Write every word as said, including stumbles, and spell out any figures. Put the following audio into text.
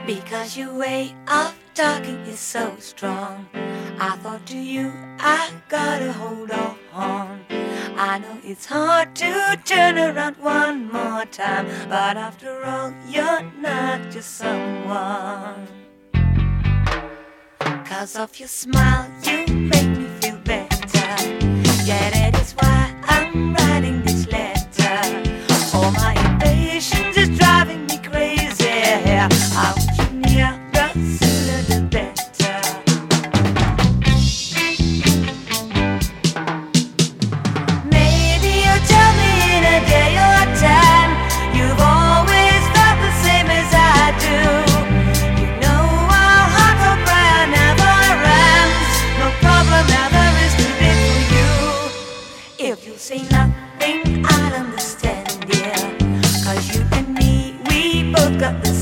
Because your way of talking is so strong. I thought to you I gotta hold on. I know it's hard to turn around one more time, but after all you're not just someone. Cause of your smile you make me feel better. Yeah, that is why I'm writing this letter. All my impatience is driving me crazy. I want you near, the sooner the better. Maybe you'll tell me in a day or ten. You've always felt the same as I do. You know our hearts of prayer never ends. No problem ever is too big for you. If you say nothing, I'll understand, dear. Cause you and me, we both got the